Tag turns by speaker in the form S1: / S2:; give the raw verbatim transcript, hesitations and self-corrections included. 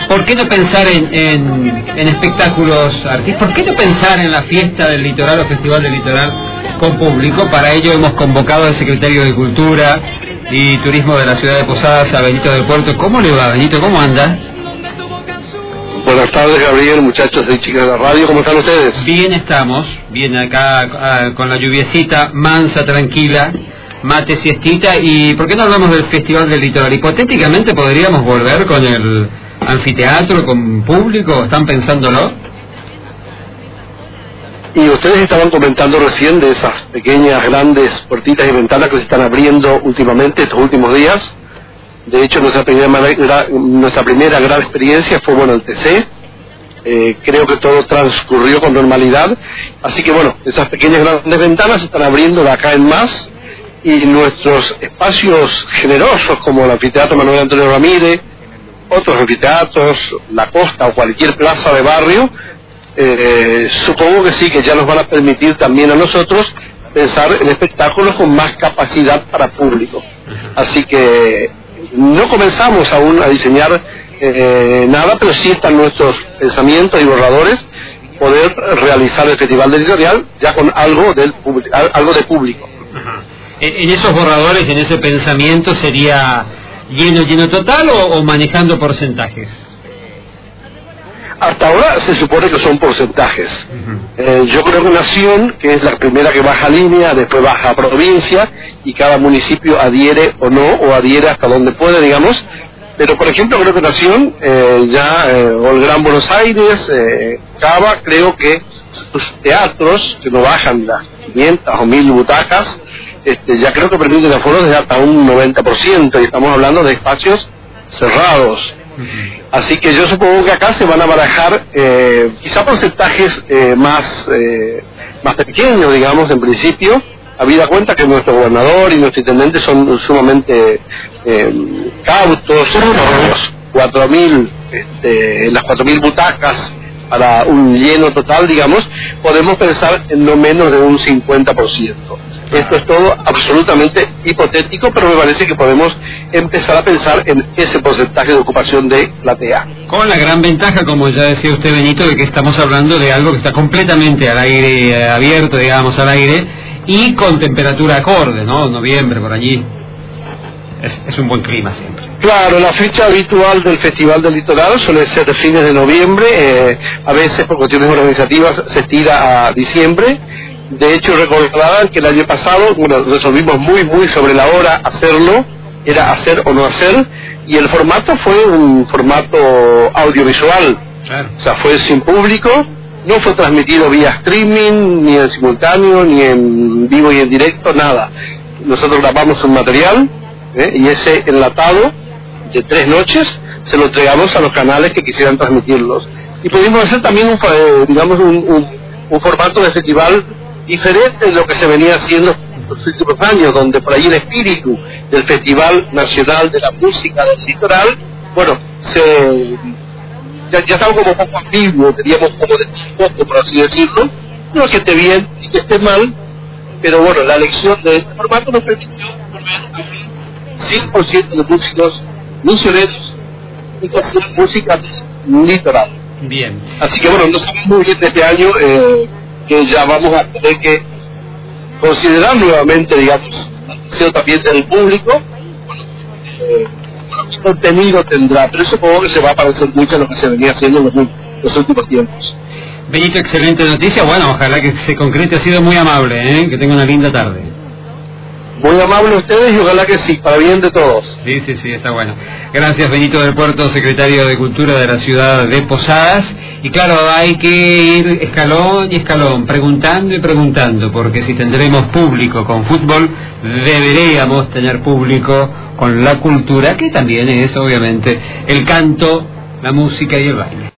S1: ¿Por qué no pensar en, en, en espectáculos artísticos? ¿Por qué no pensar en la fiesta del litoral o festival del litoral con público? Para ello hemos convocado al secretario de Cultura y Turismo de la ciudad de Posadas, a Benito del Puerto. ¿Cómo le va, Benito? ¿Cómo anda?
S2: Buenas tardes, Gabriel, muchachos de Chicas de la Radio, ¿cómo están ustedes?
S1: Bien estamos, bien acá a, con la lluviecita, mansa, tranquila, mate, siestita. ¿Y por qué no hablamos del Festival del Litoral? Hipotéticamente podríamos volver con el anfiteatro, con público, ¿están pensándolo?
S2: Y ustedes estaban comentando recién de esas pequeñas, grandes puertitas y ventanas que se están abriendo últimamente, estos últimos días. De hecho, nuestra primera, nuestra primera gran experiencia fue, bueno, el T C. Eh, creo que todo transcurrió con normalidad. Así que, bueno, esas pequeñas, grandes ventanas se están abriendo de acá en más. Y nuestros espacios generosos, como el Anfiteatro Manuel Antonio Ramírez, otros anfiteatros, la costa o cualquier plaza de barrio, eh, supongo que sí, que ya nos van a permitir también a nosotros pensar en espectáculos con más capacidad para público. Así que no comenzamos aún a diseñar eh, nada, pero sí están nuestros pensamientos y borradores poder realizar el Festival del Litoral ya con algo, del, algo de público.
S1: Ajá. En esos borradores, en ese pensamiento, ¿sería lleno, lleno total o, o manejando porcentajes?
S2: Hasta ahora se supone que son porcentajes. Uh-huh. eh, yo creo que Nación, que es la primera que baja línea, después baja a provincia, y cada municipio adhiere o no, o adhiere hasta donde puede, digamos. Pero, por ejemplo, creo que Nación, eh, ya, eh, o el Gran Buenos Aires, eh, Cava, creo que sus teatros, que no bajan las quinientas o mil butacas, este, ya creo que permiten aforos de hasta un noventa por ciento, y estamos hablando de espacios cerrados. Así que yo supongo que acá se van a barajar eh, quizá porcentajes eh, más eh, más pequeños, digamos, en principio, habida cuenta que nuestro gobernador y nuestro intendente son sumamente eh, cautos. Los cuatro mil, este, las cuatro mil butacas para un lleno total, digamos, podemos pensar en no menos de un cincuenta por ciento. Esto es todo absolutamente hipotético, pero me parece que podemos empezar a pensar en ese porcentaje de ocupación de platea.
S1: Con la gran ventaja, como ya decía usted, Benito, de que estamos hablando de algo que está completamente al aire, eh, abierto, digamos, al aire, y con temperatura acorde, ¿no? Noviembre, por allí. Es, es un buen clima siempre.
S2: Claro, la fecha habitual del Festival del Litoral suele ser de fines de noviembre, eh, a veces por cuestiones organizativas se tira a diciembre. De hecho, recordarán que el año pasado, bueno, resolvimos muy, muy sobre la hora hacerlo, era hacer o no hacer, y el formato fue un formato audiovisual, claro. O sea, fue sin público, no fue transmitido vía streaming, ni en simultáneo, ni en vivo y en directo, nada. Nosotros grabamos un material, ¿eh? y ese enlatado de tres noches se lo entregamos a los canales que quisieran transmitirlos. Y pudimos hacer también, un, eh, digamos, un, un, un formato de festival diferente de lo que se venía haciendo en los últimos años, donde por ahí el espíritu del Festival Nacional de la Música del Litoral, bueno, se ya, ya estaba como poco ambiguo, teníamos como de poco, por así decirlo, no es que esté bien y que esté mal, pero bueno, la elección de este formato nos permitió volver a cien por ciento de músicos misioneros y que hacían música litoral.
S1: Bien.
S2: Así que bueno, no sabemos muy bien de este año, eh, que ya vamos a tener que considerar nuevamente, digamos, la atención también del público, bueno, eh, bueno, qué contenido tendrá, pero supongo que se va a parecer mucho a lo que se venía haciendo en los, los últimos tiempos.
S1: Benito, excelente noticia, bueno, ojalá que se concrete, ha sido muy amable, ¿eh? Que tenga una linda tarde.
S2: Muy amable ustedes y ojalá que sí, para bien de todos.
S1: Sí, sí, sí, está bueno. Gracias, Benito del Puerto, secretario de Cultura de la ciudad de Posadas. Y claro, hay que ir escalón y escalón, preguntando y preguntando, porque si tendremos público con fútbol, deberíamos tener público con la cultura, que también es, obviamente, el canto, la música y el baile.